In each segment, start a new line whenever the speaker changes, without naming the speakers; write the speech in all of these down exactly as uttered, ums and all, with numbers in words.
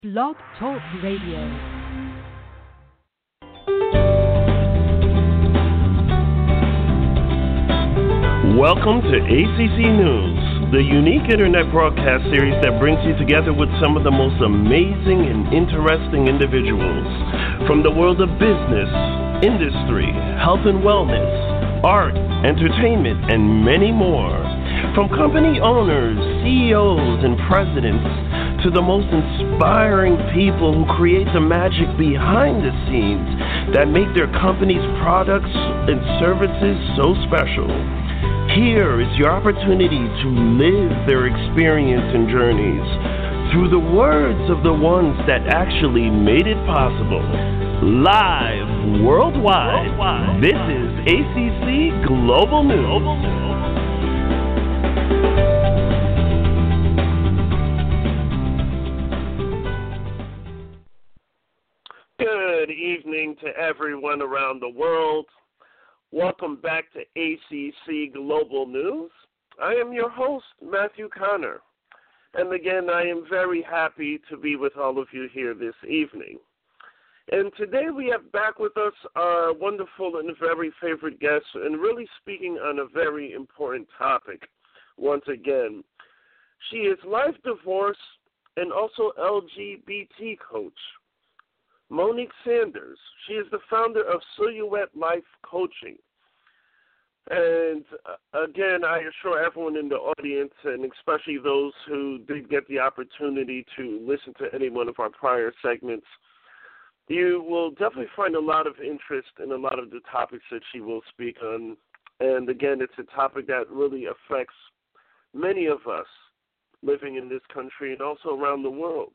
Blog Talk Radio.
Welcome to A C C News, the unique internet broadcast series that brings you together with some of the most amazing and interesting individuals from the world of business, industry, health and wellness, art, entertainment, and many more. From company owners, C E Os, and presidents to the most inspiring people who create the magic behind the scenes that make their company's products and services so special. Here is your opportunity to live their experience and journeys through the words of the ones that actually made it possible. Live worldwide, worldwide. This is A C C Global News. Global News. Good evening to everyone around the world. Welcome back to A C C Global News. I am your host, Matthew Connor. And again, I am very happy to be with all of you here this evening. And today we have back with us our wonderful and very favorite guest, and really speaking on a very important topic once again. She is life divorce and also L G B T coach. Monique Sanders. She is the founder of Silhouette Life Coaching. And uh, again, I assure everyone in the audience, and especially those who did get the opportunity to listen to any one of our prior segments, you will definitely find a lot of interest in a lot of the topics that she will speak on. And again, it's a topic that really affects many of us living in this country and also around the world.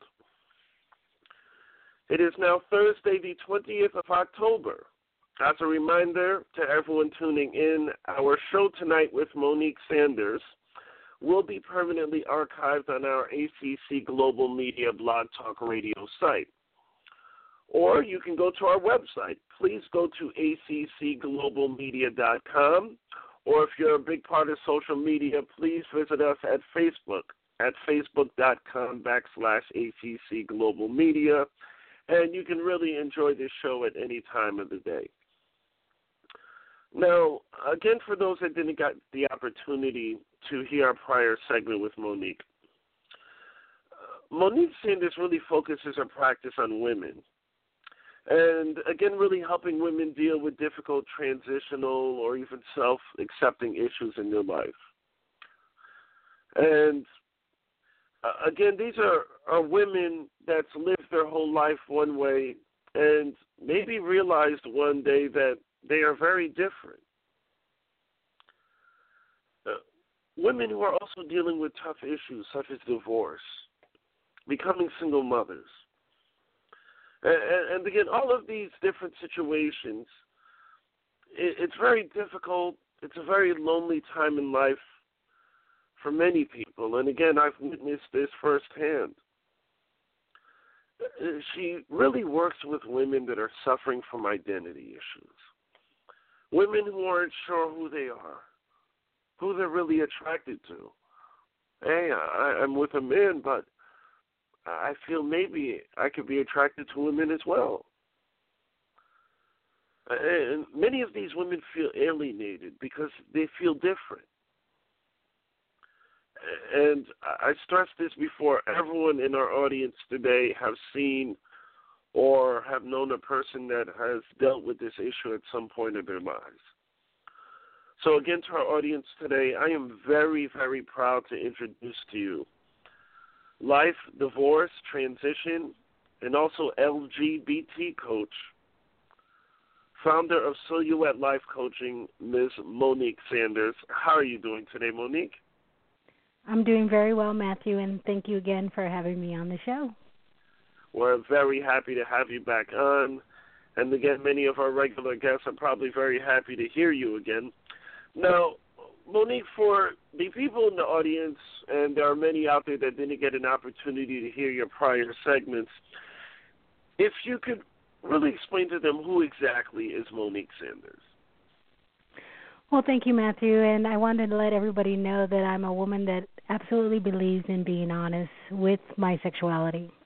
It is now Thursday, the twentieth of October. As a reminder to everyone tuning in, our show tonight with Monique Sanders will be permanently archived on our A C C Global Media Blog Talk Radio site. Or you can go to our website. Please go to A C C global media dot com. Or if you're a big part of social media, please visit us at Facebook at facebook.com backslash ACC Global Media. And you can really enjoy this show at any time of the day. Now, again, for those that didn't get the opportunity to hear our prior segment with Monique, uh, Monique Sanders really focuses her practice on women. And, again, really helping women deal with difficult transitional or even self-accepting issues in their life. And Uh, again, these are, are women that's lived their whole life one way and maybe realized one day that they are very different. Uh, women who are also dealing with tough issues such as divorce, becoming single mothers. And, and again, all of these different situations, it, it's very difficult. It's a very lonely time in life for many people, and again, I've witnessed this firsthand. She really works with women that are suffering from identity issues, women who aren't sure who they are, who they're really attracted to. Hey, I, I'm with a man, but I feel maybe I could be attracted to women as well. And many of these women feel alienated because they feel different. And I stressed this before, everyone in our audience today have seen or have known a person that has dealt with this issue at some point in their lives. So again, to our audience today, I am very, very proud to introduce to you life, divorce, transition, and also L G B T coach, founder of Silhouette Life Coaching, Miz Monique Sanders. How are you doing today, Monique?
I'm doing very well, Matthew, and thank you again for having me on the show.
We're very happy to have you back on. And again, many of our regular guests are probably very happy to hear you again. Now, Monique, for the people in the audience, and there are many out there that didn't get an opportunity to hear your prior segments, if you could really explain to them who exactly is Monique Sanders.
Well, thank you, Matthew, and I wanted to let everybody know that I'm a woman that absolutely believes in being honest with my sexuality.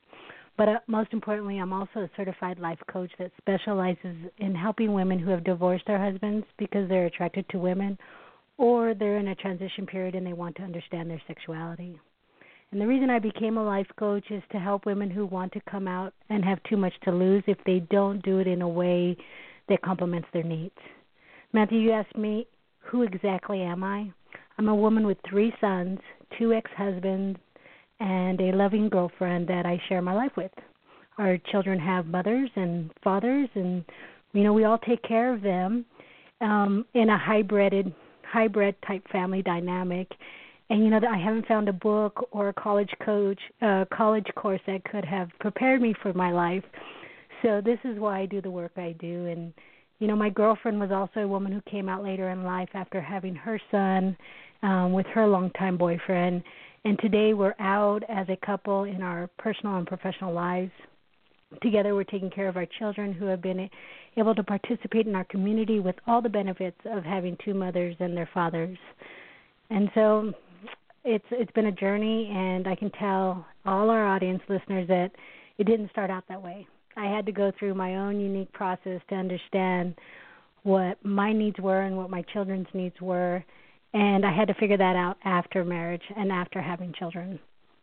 But uh, most importantly, I'm also a certified life coach that specializes in helping women who have divorced their husbands because they're attracted to women, or they're in a transition period and they want to understand their sexuality. And the reason I became a life coach is to help women who want to come out and have too much to lose if they don't do it in a way that complements their needs. Matthew, you asked me, who exactly am I? I'm a woman with three sons, two ex-husbands, and a loving girlfriend that I share my life with. Our children have mothers and fathers, and, you know, we all take care of them um, in a hybrid, hybrid type family dynamic. And, you know, I haven't found a book or a college coach, uh, college course that could have prepared me for my life. So this is why I do the work I do. And, you know, my girlfriend was also a woman who came out later in life after having her son um, with her longtime boyfriend. And today we're out as a couple in our personal and professional lives. Together we're taking care of our children who have been able to participate in our community with all the benefits of having two mothers and their fathers. And so it's it's been a journey, and I can tell all our audience listeners that it didn't start out that way. I had to go through my own unique process to understand what my needs were and what my children's needs were, and I had to figure that out after marriage and after having children.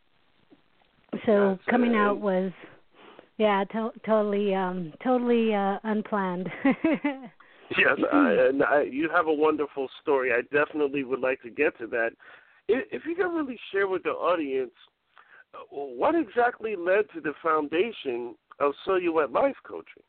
So
That's
coming
it.
out was, yeah, to- totally, um, totally uh, unplanned.
Yes, I, and I, you have a wonderful story. I definitely would like to get to that. If, if you can really share with the audience, what exactly led to the foundation of Silhouette Life Coaching?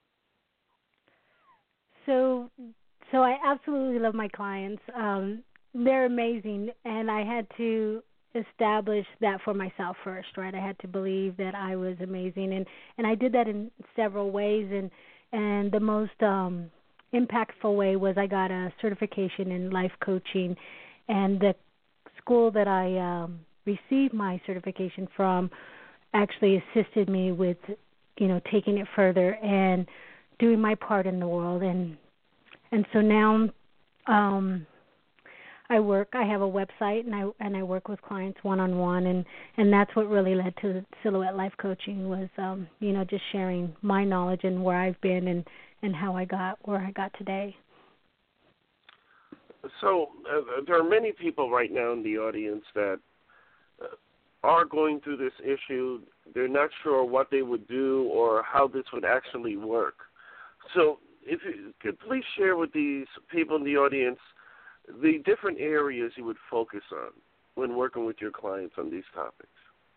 So, so I absolutely love my clients. Um, they're amazing, and I had to establish that for myself first, right? I had to believe that I was amazing, and, and I did that in several ways, and and the most um, impactful way was I got a certification in life coaching, and the school that I um, received my certification from actually assisted me with, you know, taking it further and doing my part in the world. And and so now um, I work. I have a website, and I and I work with clients one on one, and and that's what really led to Silhouette Life Coaching was, um, you know, just sharing my knowledge and where I've been and and how I got where I got today.
So uh, there are many people right now in the audience that uh, are going through this issue. They're not sure what they would do or how this would actually work. So if you could please share with these people in the audience the different areas you would focus on when working with your clients on these topics.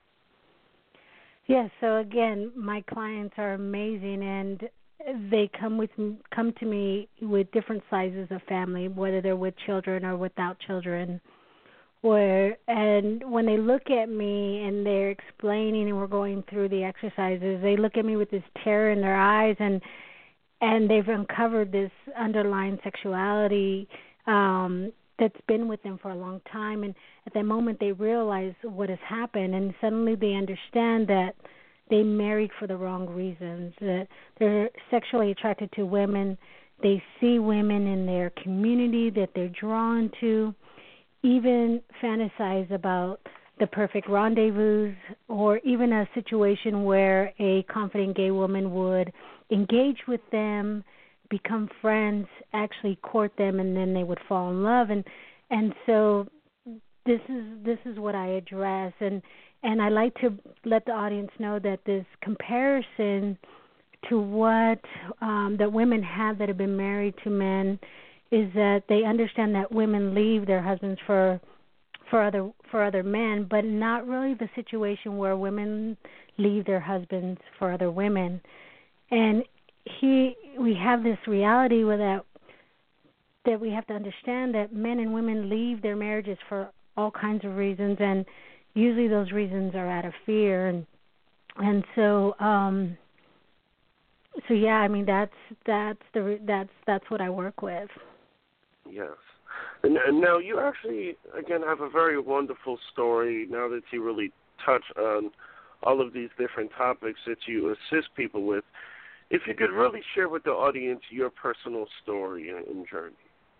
Yes, so again, my clients are amazing, and they come with come to me with different sizes of family, whether they're with children or without children. Or and when they look at me and they're explaining and we're going through the exercises, they look at me with this terror in their eyes, and and they've uncovered this underlying sexuality um, that's been with them for a long time. And at that moment, they realize what has happened, and suddenly they understand that they married for the wrong reasons, that they're sexually attracted to women. They see women in their community that they're drawn to, even fantasize about the perfect rendezvous, or even a situation where a confident gay woman would engage with them, become friends, actually court them, and then they would fall in love. And and so this is this is what I address, and and I like to let the audience know that this comparison to what um, that women have that have been married to men is that they understand that women leave their husbands for for other for other men, but not really the situation where women leave their husbands for other women. And he we have this reality with that that we have to understand that men and women leave their marriages for all kinds of reasons, and usually those reasons are out of fear. And and so um, so yeah, I mean that's that's the that's that's what I work with.
Yes. And, and now you actually, again, have a very wonderful story now that you really touch on all of these different topics that you assist people with. If you could really share with the audience your personal story and, and journey.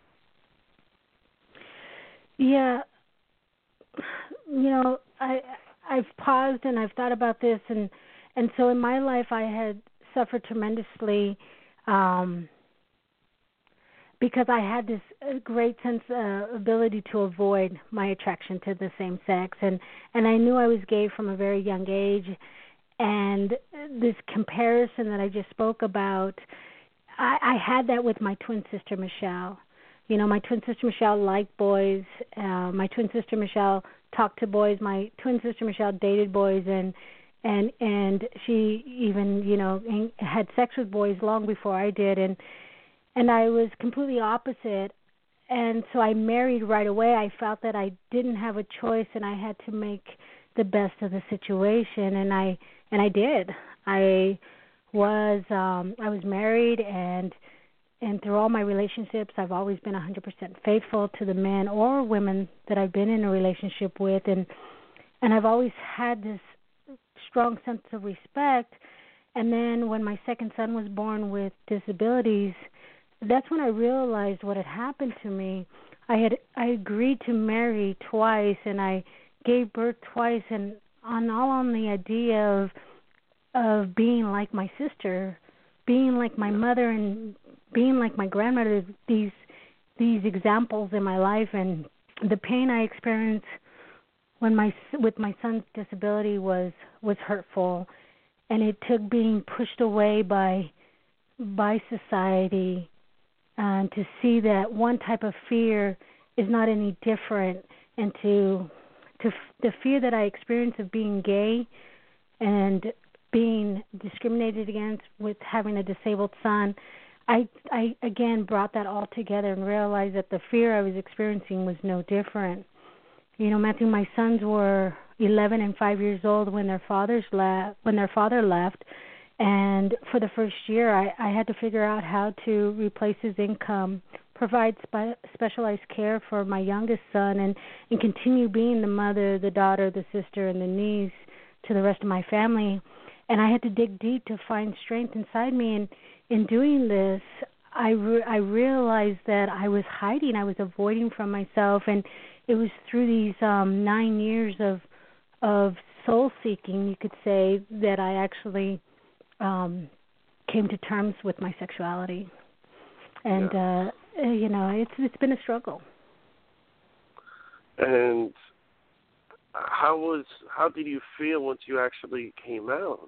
Yeah. You know, I, I've paused and I've thought about this, and, and so in my life I had suffered tremendously um, because I had this great sense uh, ability to avoid my attraction to the same sex, and and I knew I was gay from a very young age, and this comparison that I just spoke about, I, I had that with my twin sister Michelle. You know, my twin sister Michelle liked boys. Uh, my twin sister Michelle talked to boys. My twin sister Michelle dated boys, and and and she even, you know, had sex with boys long before I did, and and I was completely opposite. And so I married right away. I felt that I didn't have a choice, and I had to make the best of the situation, and I and I did. I was um, I was married, and and through all my relationships, I've always been one hundred percent faithful to the men or women that I've been in a relationship with, and and I've always had this strong sense of respect. And then when my second son was born with disabilities, that's when I realized what had happened to me. I had I agreed to marry twice, and I gave birth twice, and on all on the idea of of being like my sister, being like my mother, and being like my grandmother. These these examples in my life, and the pain I experienced when my with my son's disability was was hurtful, and it took being pushed away by by society, and uh, to see that one type of fear is not any different, and to to the fear that I experienced of being gay and being discriminated against with having a disabled son, I I again brought that all together and realized that the fear I was experiencing was no different. You know, Matthew, my sons were eleven and five years old when their fathers left. When their father left, and for the first year, I, I had to figure out how to replace his income, provide spe- specialized care for my youngest son, and, and continue being the mother, the daughter, the sister, and the niece to the rest of my family. And I had to dig deep to find strength inside me. And in doing this, I, re- I realized that I was hiding, I was avoiding from myself, and it was through these um, nine years of of soul seeking, you could say, that I actually um, came to terms with my sexuality. And yeah. uh, you know, it's it's been a struggle.
And how was how did you feel once you actually came out?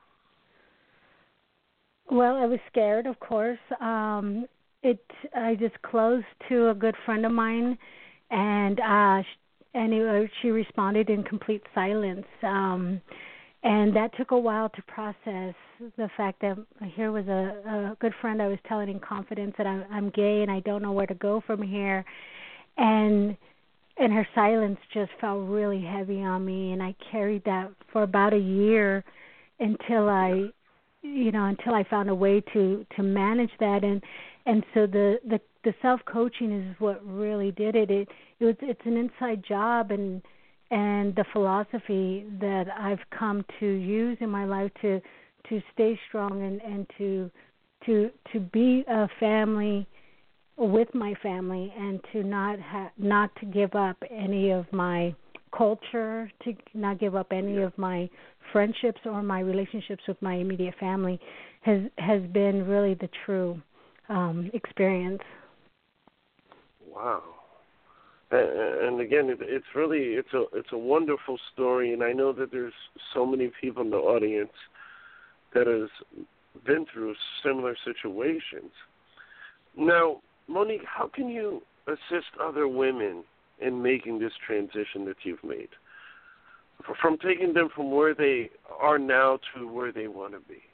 Well, I was scared, of course. Um, it I disclosed to a good friend of mine, and uh, and it, she responded in complete silence. Um, and that took a while to process the fact that here was a, a good friend I was telling in confidence that I'm, I'm gay and I don't know where to go from here. And and her silence just felt really heavy on me, and I carried that for about a year until I, you know, until I found a way to, to manage that. And and so the, the, the self-coaching is what really did it. It, it was it's an inside job, and and the philosophy that I've come to use in my life to to stay strong and, and to to to be a family with my family, and to not ha- not to give up any of my culture, to not give up any of my friendships or my relationships with my immediate family has has been really the true um, experience.
Wow. And again, it's really it's a it's a wonderful story, and I know that there's so many people in the audience that has been through similar situations. Now, Monique, how can you assist other women in making this transition that you've made, from taking them from where they are now to where they want to be?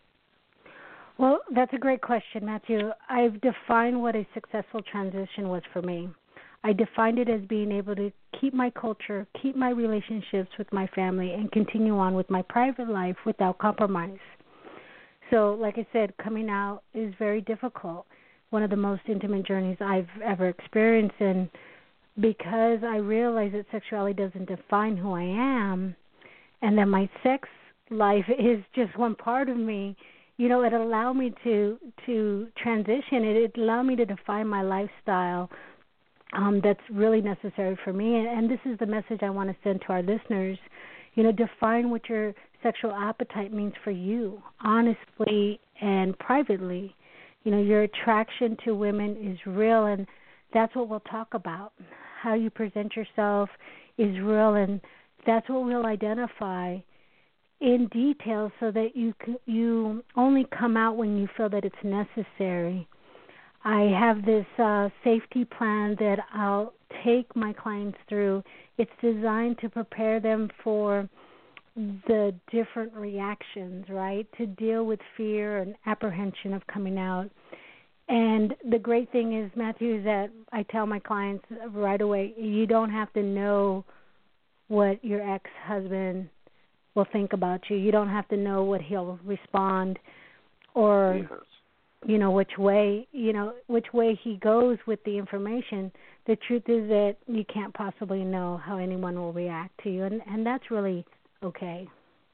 Well, that's a great question, Matthew. I've defined what a successful transition was for me. I defined it as being able to keep my culture, keep my relationships with my family, and continue on with my private life without compromise. So, like I said, coming out is very difficult, one of the most intimate journeys I've ever experienced. And because I realize that sexuality doesn't define who I am, and that my sex life is just one part of me, you know, it allowed me to to transition. It, it allowed me to define my lifestyle. Um, that's really necessary for me, and, and this is the message I want to send to our listeners. You know, define what your sexual appetite means for you, honestly and privately. You know, your attraction to women is real, and that's what we'll talk about. How you present yourself is real, and that's what we'll identify in detail so that you you only come out when you feel that it's necessary. I have this uh, safety plan that I'll take my clients through. It's designed to prepare them for the different reactions, right, to deal with fear and apprehension of coming out. And the great thing is, Matthew, is that I tell my clients right away, you don't have to know what your ex-husband will think about you. You don't have to know what he'll respond or, yes. you know, which way, you know, which way he goes with the information. The truth is that you can't possibly know how anyone will react to you, and, and that's really okay.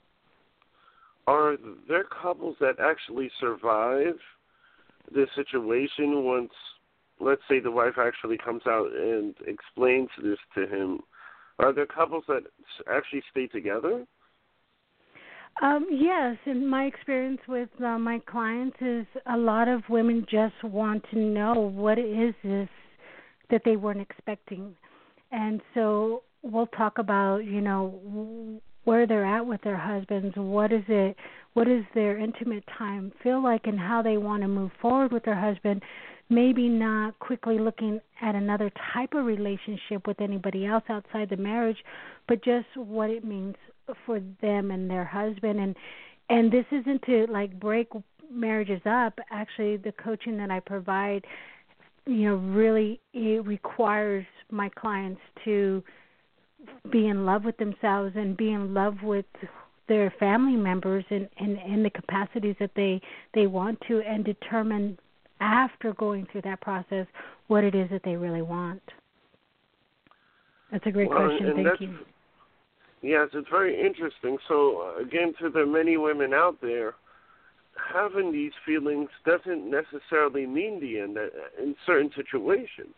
Are there couples that actually survive this situation once, let's say, the wife actually comes out and explains this to him? Are there couples that actually stay together?
Um, yes, in my experience with uh, my clients is a lot of women just want to know what is this that they weren't expecting. And so we'll talk about, you know, where they're at with their husbands, what is it, what is their intimate time feel like, and how they want to move forward with their husband, maybe not quickly looking at another type of relationship with anybody else outside the marriage, but just what it means for them and their husband. And and this isn't to like break marriages up. Actually, the coaching that I provide, you know, really it requires my clients to be in love with themselves and be in love with their family members and in, in, in the capacities that they, they want to, and determine after going through that process what it is that they really want. That's a great
well,
question. Thank you.
Yes, it's very interesting. So, uh, again, to the many women out there, having these feelings doesn't necessarily mean the end in certain situations.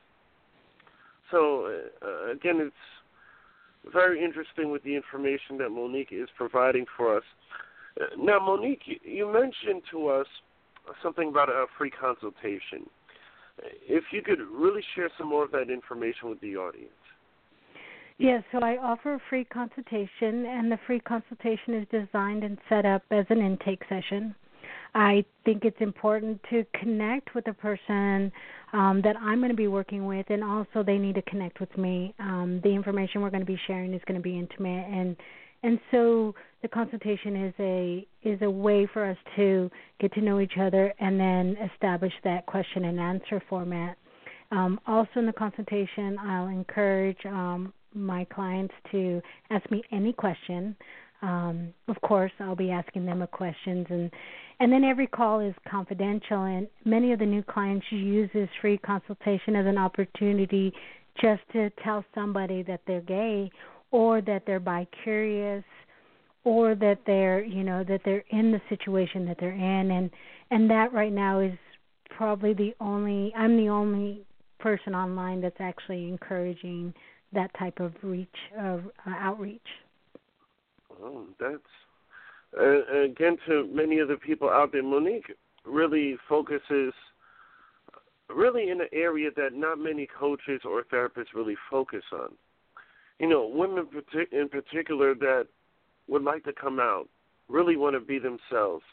So, uh, again, it's very interesting with the information that Monique is providing for us. Uh, now, Monique, you, you mentioned to us something about a free consultation. If you could really share some more of that information with the audience.
Yes, so I offer a free consultation, and the free consultation is designed and set up as an intake session. I think it's important to connect with a person um, that I'm going to be working with, and also they need to connect with me. Um, the information we're going to be sharing is going to be intimate, and and so the consultation is a is a way for us to get to know each other and then establish that question and answer format. Um, also in the consultation, I'll encourage um, my clients to ask me any question. Um, of course, I'll be asking them a questions, and and then every call is confidential, and many of the new clients use this free consultation as an opportunity just to tell somebody that they're gay, or that they're bi-curious, or that they're, you know, that they're in the situation that they're in, and and that right now is probably the only, I'm the only person online that's actually encouraging that type of reach, uh, outreach.
Oh, that's, uh, again, to many of the people out there, Monique really focuses really in an area that not many coaches or therapists really focus on. You know, women in particular that would like to come out, really want to be themselves.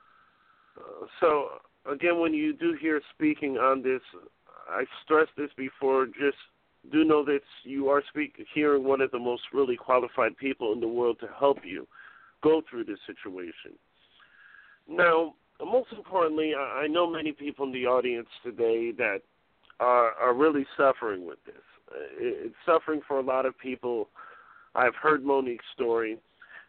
Uh, so, again, when you do hear speaking on this, I've stressed this before, just do know that you are speak, hearing one of the most really qualified people in the world to help you go through this situation. Now, most importantly, I know many people in the audience today that are, are really suffering with this. It's suffering for a lot of people. I've heard Monique's story.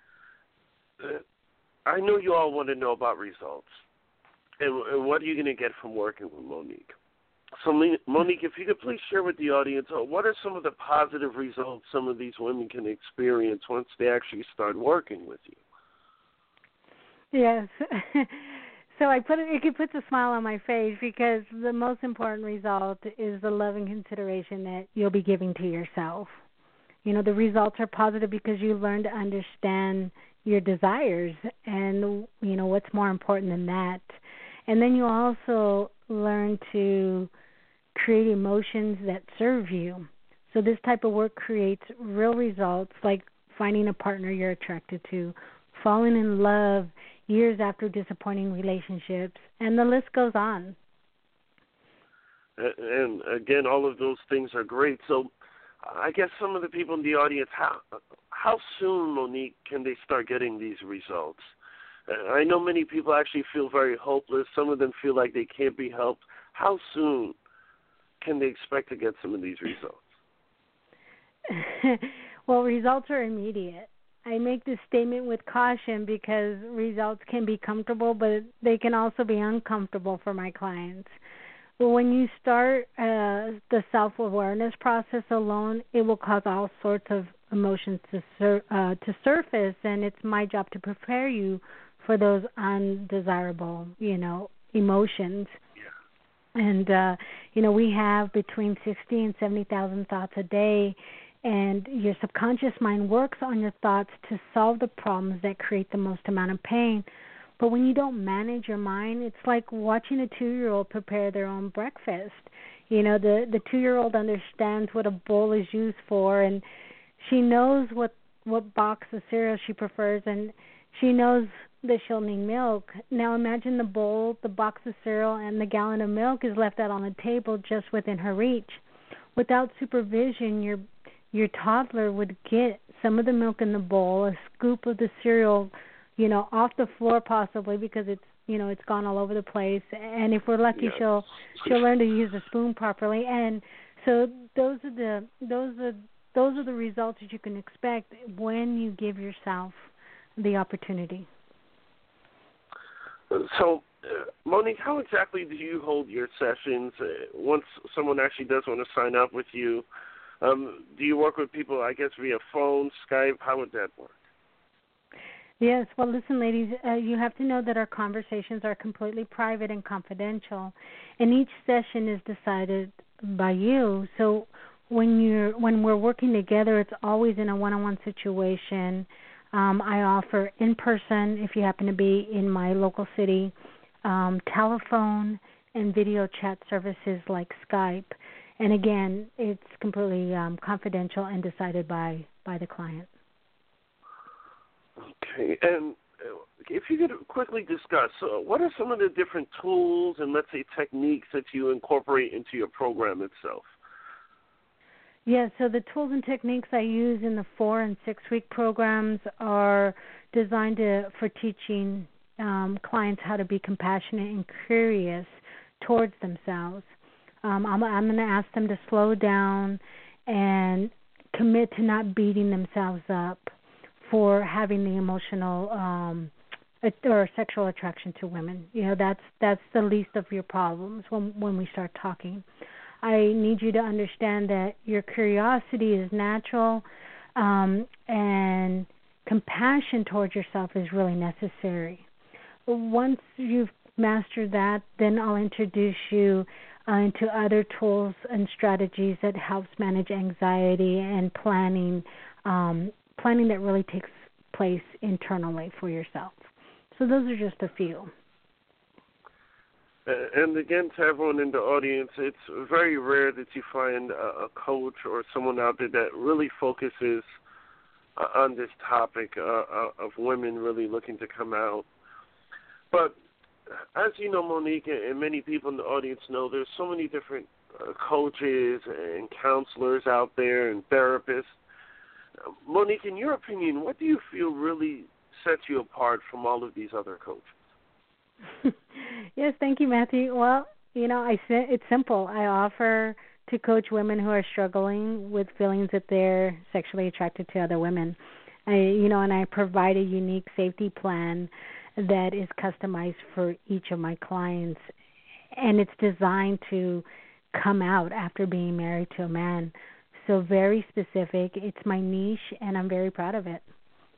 I know you all want to know about results, and, and what are you going to get from working with Monique? So, Monique, if you could please share with the audience, what are some of the positive results some of these women can experience once they actually start working with you?
Yes. So I put it, it puts a smile on my face, because the most important result is the love and consideration that you'll be giving to yourself. You know, the results are positive because you learn to understand your desires and, you know, what's more important than that. And then you also learn to create emotions that serve you. So this type of work creates real results, like finding a partner you're attracted to, falling in love years after disappointing relationships, and the list goes on.
And again, all of those things are great. So I guess some of the people in the audience, how how soon, Monique, can they start getting these results? I know many people actually feel very hopeless. Some of them feel like they can't be helped. How soon can they expect to get some of these results?
Well, results are immediate. I make this statement with caution because results can be comfortable, but they can also be uncomfortable for my clients. But when you start uh, the self-awareness process alone, it will cause all sorts of emotions to sur- uh, to surface, and it's my job to prepare you for those undesirable, you know, emotions. Yeah. And uh, you know, we have between sixty and seventy thousand thoughts a day. And your subconscious mind works on your thoughts to solve the problems that create the most amount of pain. But when you don't manage your mind, it's like watching a two-year-old prepare their own breakfast. You know, the, the two-year-old understands what a bowl is used for, and she knows what, what box of cereal she prefers, and she knows that she'll need milk. Now imagine the bowl, the box of cereal, and the gallon of milk is left out on the table just within her reach. Without supervision, your your toddler would get some of the milk in the bowl, a scoop of the cereal, you know, off the floor possibly because it's, you know, it's gone all over the place. And if we're lucky, yes. she'll she'll learn to use the spoon properly. And so those are the those are those are the results that you can expect when you give yourself the opportunity.
So, uh, Monique, how exactly do you hold your sessions? Uh, once someone actually does want to sign up with you, Um, do you work with people, I guess, via phone, Skype? How would that work?
Yes. Well, listen, ladies, uh, you have to know that our conversations are completely private and confidential, and each session is decided by you. So when you're when we're working together, it's always in a one-on-one situation. Um, I offer in person, if you happen to be in my local city, um, telephone and video chat services like Skype. And again, it's completely um, confidential and decided by, by the client.
Okay. And if you could quickly discuss, uh, what are some of the different tools and, let's say, techniques that you incorporate into your program itself?
Yeah, so the tools and techniques I use in the four- and six-week programs are designed to, for teaching um, clients how to be compassionate and curious towards themselves. Um, I'm, I'm going to ask them to slow down and commit to not beating themselves up for having the emotional um, or sexual attraction to women. You know, that's that's the least of your problems when when we start talking. I need you to understand that your curiosity is natural, um, and compassion towards yourself is really necessary. Once you've mastered that, then I'll introduce you Uh, into other tools and strategies that helps manage anxiety and planning, um, planning that really takes place internally for yourself. So those are just a few.
And again, to everyone in the audience, it's very rare that you find a coach or someone out there that really focuses on this topic uh, of women really looking to come out. But as you know, Monique, and many people in the audience know, there's so many different uh, coaches and counselors out there and therapists. Uh, Monique, in your opinion, what do you feel really sets you apart from all of these other coaches?
Yes, thank you, Matthew. Well, you know, I it's simple. I offer to coach women who are struggling with feelings that they're sexually attracted to other women. I, you know, and I provide a unique safety plan that is customized for each of my clients, and it's designed to come out after being married to a man. So very specific. It's my niche, and I'm very proud of it.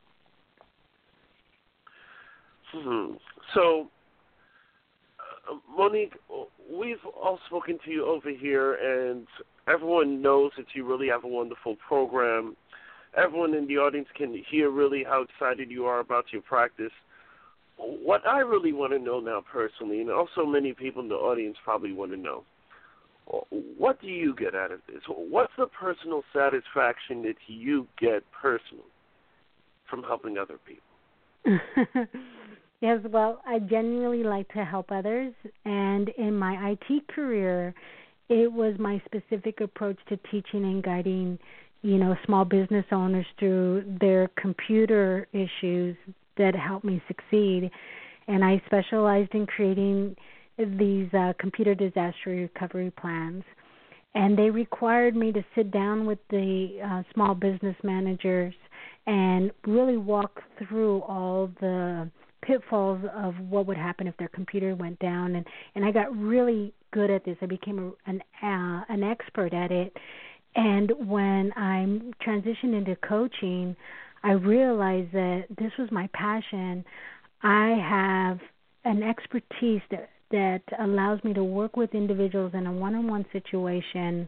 Hmm. So, uh, Monique, we've all spoken to you over here, and everyone knows that you really have a wonderful program. everyone in the audience can hear really how excited you are about your practice. What I really want to know now personally, and also many people in the audience probably want to know, what do you get out of this? What's the personal satisfaction that you get personally from helping other people?
Yes, well, I genuinely like to help others, and in my I T career, it was my specific approach to teaching and guiding, you know, small business owners through their computer issues that helped me succeed. And I specialized in creating these uh, computer disaster recovery plans. And they required me to sit down with the uh, small business managers and really walk through all the pitfalls of what would happen if their computer went down. And, and I got really good at this. I became a, an, uh, an expert at it. And when I transitioned into coaching, I realized that this was my passion. I have an expertise that, that allows me to work with individuals in a one-on-one situation,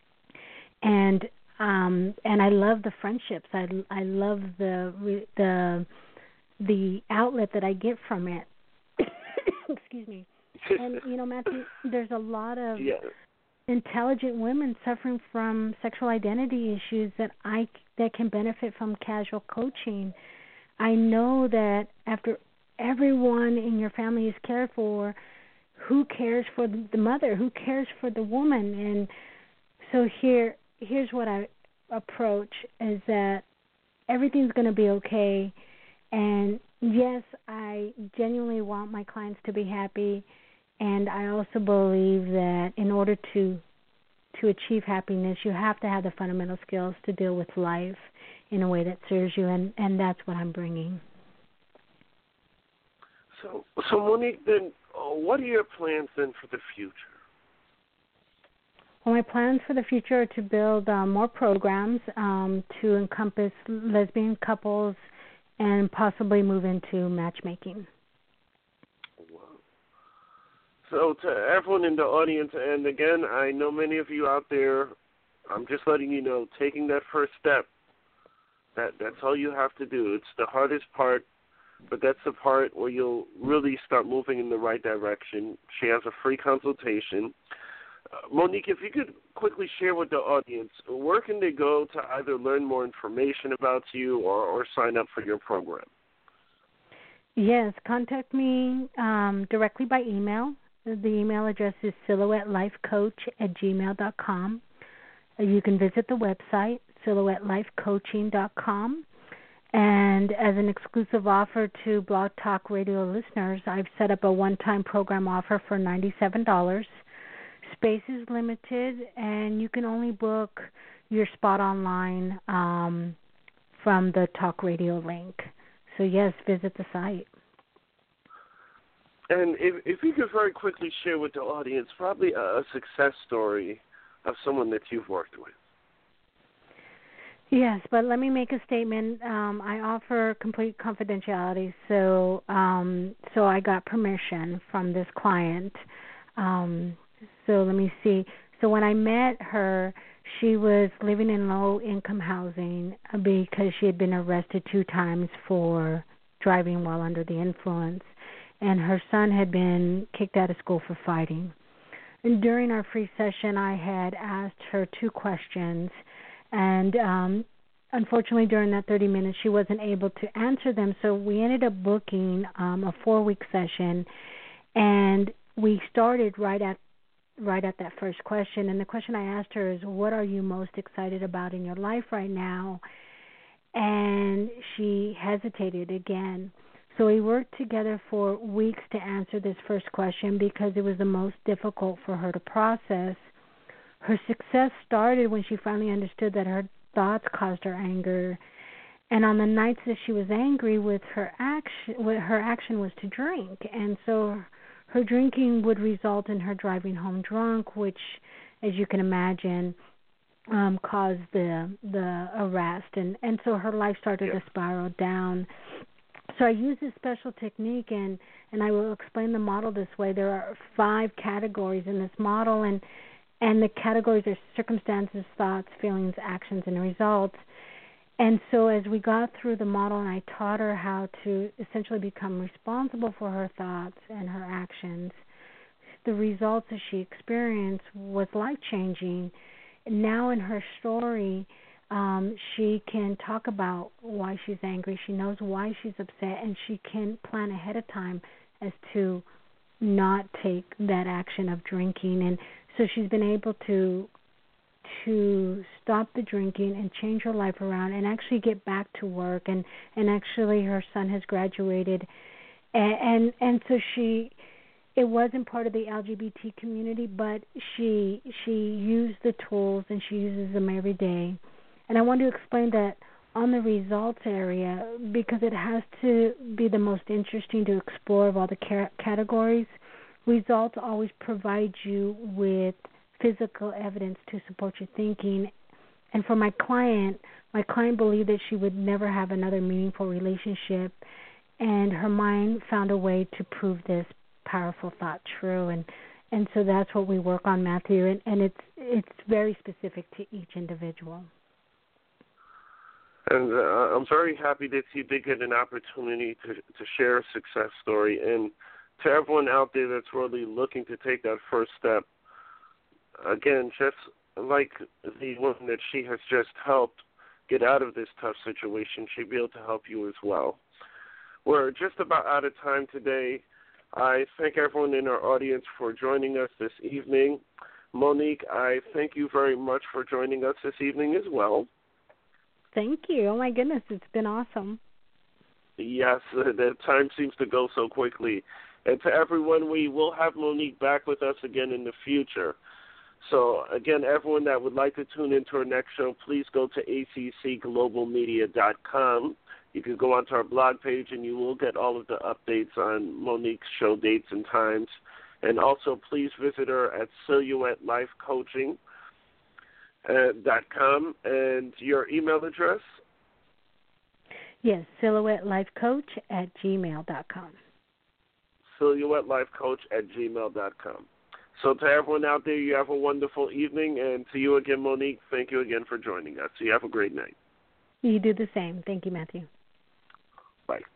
and um, and I love the friendships. I, I love the the the outlet that I get from it. Excuse me. And you know, Matthew, there's a lot of yeah. intelligent women suffering from sexual identity issues that I that can benefit from casual coaching. I know that after everyone in your family is cared for, who cares for the mother? Who cares for the woman? And so here, here's what I approach is that everything's going to be okay. And yes, I genuinely want my clients to be happy. And I also believe that in order to to achieve happiness, you have to have the fundamental skills to deal with life in a way that serves you, and, and that's what I'm bringing.
So, so Monique, then, what are your plans then for the future?
Well, my plans for the future are to build um, more programs um, to encompass lesbian couples and possibly move into matchmaking.
So to everyone in the audience, and again, I know many of you out there, I'm just letting you know, taking that first step, that that's all you have to do. It's the hardest part, but that's the part where you'll really start moving in the right direction. She has a free consultation. Uh, Monique, if you could quickly share with the audience, where can they go to either learn more information about you or, or sign up for your program?
Yes, contact me um, directly by email. The email address is silhouette life coach at gmail dot com. You can visit the website, silhouette life coaching dot com. And as an exclusive offer to Blog Talk Radio listeners, I've set up a one-time program offer for ninety-seven dollars. Space is limited, and you can only book your spot online um, from the Talk Radio link. So, yes, visit the site.
And if, if you could very quickly share with the audience probably a, a success story of someone that you've worked with.
Yes, but let me make a statement. Um, I offer complete confidentiality, so um, so I got permission from this client. Um, so let me see. So when I met her, she was living in low-income housing because she had been arrested two times for driving while under the influence. And her son had been kicked out of school for fighting. And during our free session, I had asked her two questions, and um, unfortunately during that thirty minutes, she wasn't able to answer them, so we ended up booking um, a four-week session, and we started right at right at that first question. And the question I asked her is, what are you most excited about in your life right now? And she hesitated again. So we worked together for weeks to answer this first question because it was the most difficult for her to process. Her success started when she finally understood that her thoughts caused her anger, and on the nights that she was angry, with her action, with her action was to drink, and so her drinking would result in her driving home drunk, which, as you can imagine, um, caused the the arrest, and and so her life started yeah. to spiral down. So I use this special technique, and, and I will explain the model this way. There are five categories in this model, and and the categories are circumstances, thoughts, feelings, actions, and results. And so as we got through the model and I taught her how to essentially become responsible for her thoughts and her actions, the results that she experienced was life-changing. Now in her story, um, she can talk about why she's angry. She knows why she's upset, and she can plan ahead of time as to not take that action of drinking. And so she's been able to to stop the drinking and change her life around and actually get back to work. And, and actually her son has graduated. And, and, and so she... It wasn't part of the L G B T community, but she she used the tools and she uses them every day. And I want to explain that on the results area, because it has to be the most interesting to explore of all the ca- categories, results always provide you with physical evidence to support your thinking. And for my client, my client believed that she would never have another meaningful relationship, and her mind found a way to prove this powerful thought true, and and so that's what we work on, Matthew, and, and it's it's very specific to each individual.
And uh, I'm very happy that you did get an opportunity to to share a success story, and to everyone out there that's really looking to take that first step, again, just like the woman that she has just helped get out of this tough situation, she'll be able to help you as well. We're just about out of time today. I thank everyone in our audience for joining us this evening. Monique, I thank you very much for joining us this evening as well.
Thank you. Oh, my goodness, it's been awesome.
Yes, the time seems to go so quickly. And to everyone, we will have Monique back with us again in the future. So, again, everyone that would like to tune into our next show, please go to A C C global media dot com. You can go onto our blog page, and you will get all of the updates on Monique's show dates and times. And also, please visit her at silhouette life coaching dot com. And your email address?
Yes, silhouette life coach at gmail dot com.
silhouette life coach at gmail dot com. So to everyone out there, you have a wonderful evening. And to you again, Monique, thank you again for joining us. You have a great night.
You do the same. Thank you, Matthew.
Bye.